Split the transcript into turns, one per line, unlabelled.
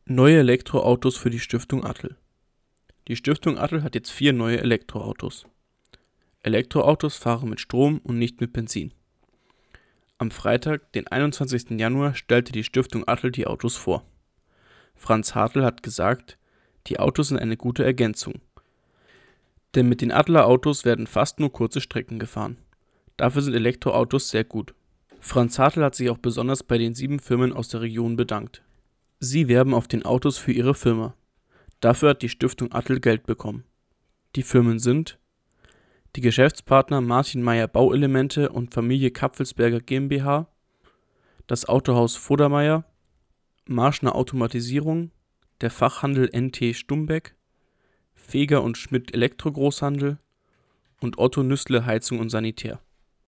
Neue Elektroautos für die Stiftung Attel. Die Stiftung Attel hat jetzt 4 neue Elektroautos. Elektroautos fahren mit Strom und nicht mit Benzin. Am Freitag, den 21. Januar, stellte die Stiftung Attel die Autos vor. Franz Hartl hat gesagt, die Autos sind eine gute Ergänzung. Denn mit den Attler Autos werden fast nur kurze Strecken gefahren. Dafür sind Elektroautos sehr gut. Franz Hartl hat sich auch besonders bei den 7 Firmen aus der Region bedankt. Sie werben auf den Autos für ihre Firma. Dafür hat die Stiftung Attel Geld bekommen. Die Firmen sind die Geschäftspartner Martin Mayer Bauelemente und Familie Kapfelsberger GmbH, das Autohaus Vodermeier, Marschner Automatisierung, der Fachhandel NT Stumbeck, Feger und Schmidt Elektrogroßhandel und Otto Nüssle Heizung und Sanitär.